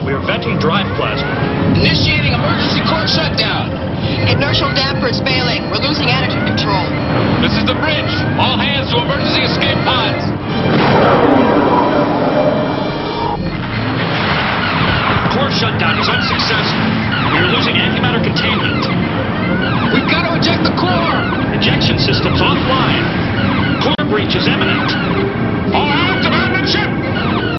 We are venting drive plasma. Initiating emergency core shutdown. Inertial dampers failing. We're losing energy control. This is the bridge. All hands to emergency